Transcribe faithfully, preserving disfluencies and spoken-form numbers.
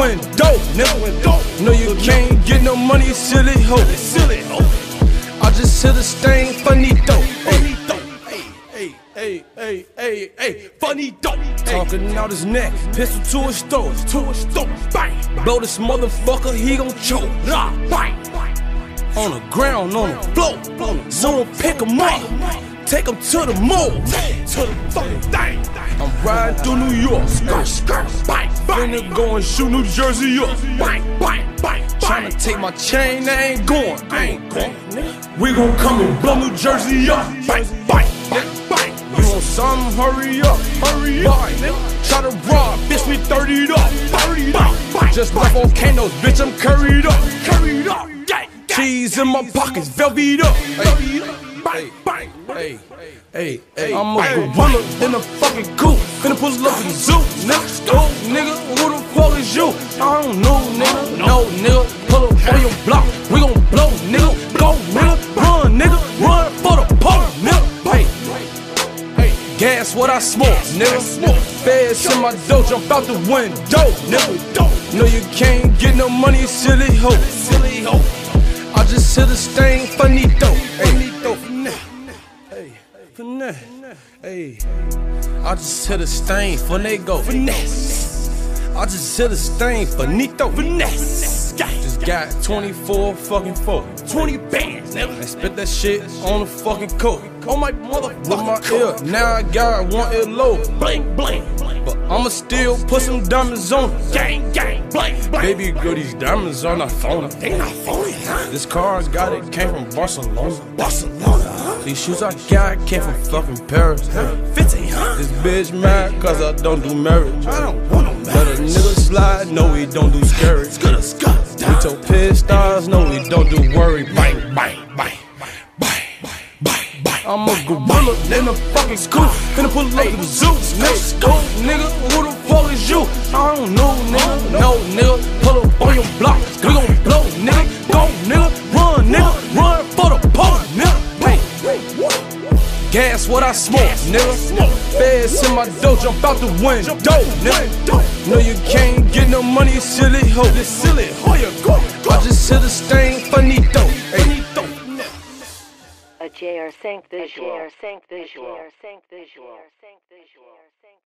window, nigga. No, you can't get no money, silly hoe. Silly hoe. I just hit a stain, funny dope. Hey, hey, hey, hey, hey, funny dope. Talking out his neck, pistol to his throat, to his throat, bang. Blow this motherfucker, he gon' choke. Nah, bang. On the ground, on the floor, so don't pick him up. Take him to the mall, to the fucking thing. I'm riding through New York, skirt, skirt, bang, bang. Finna go and shoot New Jersey up, bang, bang, bang. Tryna take my chain, I ain't going, I ain't going. We gon' come and blow New Jersey up, bang, bang, bang. You want something? Hurry up, hurry up. Try to rob, bitch, me thirty'd up, thirty'd up. Just like volcanoes, bitch, I'm curried up, curried up. Cheese in my pockets, velvet up. Hey, bang, hey, hey, hey. I'm a gorilla in a fucking coop. Finna pull up in the zoo, nigga. Oh, nigga, who the fuck is you? I don't know, nigga. No, nigga, pull up on your block. We gon' blow, nigga. Go, nigga, run, nigga. Run for the pole, nigga. Hey, hey, gas what I smoke, nigga. Feds in my dough, jump out the window, nigga. No, you can't get no money, silly hoe. Silly hoe. I just hit a stain, funny dope. Funny dope, hey, finesse, hey. I just hit a stain, finagle, finesse. I just hit a stain, finito, finesse. Just got twenty-four fucking four, twenty bands, nigga. And spit that shit on the fucking coat. On my motherfucking ear, now I got one ear low, bling, bling. But I'ma still put some diamonds on it. Gang, gang, bling, bling. Baby girl, these diamonds are not phony. They not phony, huh? This car I got it came from Barcelona. Barcelona, huh? These shoes I got came from fucking Paris, huh? fifty, huh? This bitch mad cause I don't do marriage. I don't want no marriage. Let a nigga slide, no we don't do scary. We told piss stars, no we don't do worry. Bang, bang, bang. I'm a gorilla in a fucking scoop. Finna pull up to the zoo, nigga. Go, nigga, who the fuck is you? I don't know, nigga. No, nigga, pull up on your block. We gon' blow, nigga. Go, nigga, run, nigga. Run for the pole, nigga. Hey, gas what I smoke, nigga. Feds in my dough, jump out the window, nigga. No, you can't get no money, silly hoe. This silly hoe, you go. I just hit a stain, funny dope. Hey. A J R Sync visual. A J R Sync visual. A J R Sync visual.